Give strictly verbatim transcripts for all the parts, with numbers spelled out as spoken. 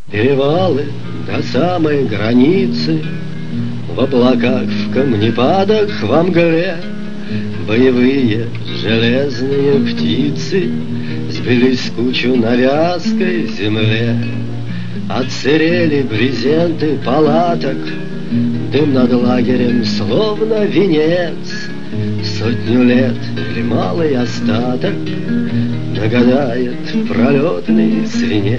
Перевалы до самой границы, в облаках, в камнепадах, во мгле боевые железные птицы сбились в кучу на вязкой земле. Отсырели брезенты палаток, дым над лагерем словно венец. Сотню лет или малый остаток нагадает пролетный свинец.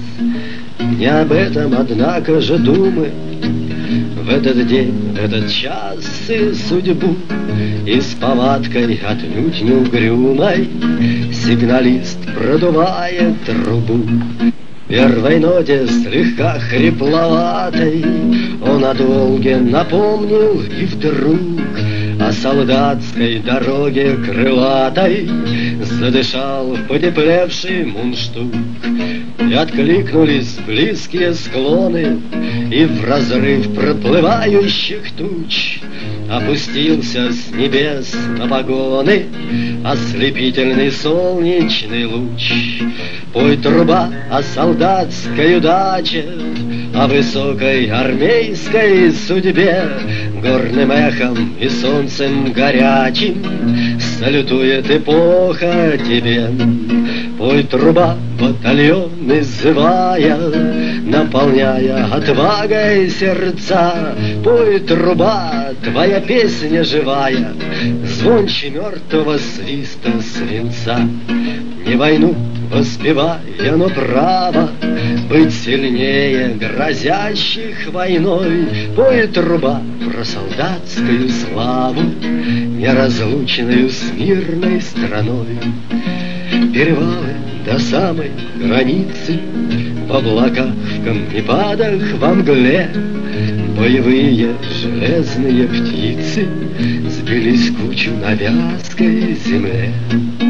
Не об этом, однако же, думы в этот день, в этот час и судьбу. И с повадкой отнюдь не угрюмой сигналист продувает трубу. В первой ноте слегка хрипловатой он о долге напомнил и вдруг о солдатской дороге крылатой задышал в потеплевший мундштук. И откликнулись близкие склоны, и в разрыв проплывающих туч опустился с небес на погоны ослепительный солнечный луч. Пой, труба, о солдатской удаче, о высокой армейской судьбе, горным эхом и солнцем горячим салютует эпоха тебе. Пой, труба, батальон иззывая, наполняя отвагой сердца. Пой, труба, твоя песня живая, звонче мертвого свиста свинца. Не войну воспевая, но право быть сильнее грозящих войной. Пой, труба, про солдатскую славу, неразлучную с мирной страной. Перевалы до самой границы, в облаках, в камнепадах, во мгле боевые железные птицы сбились в кучу на вязкой земле.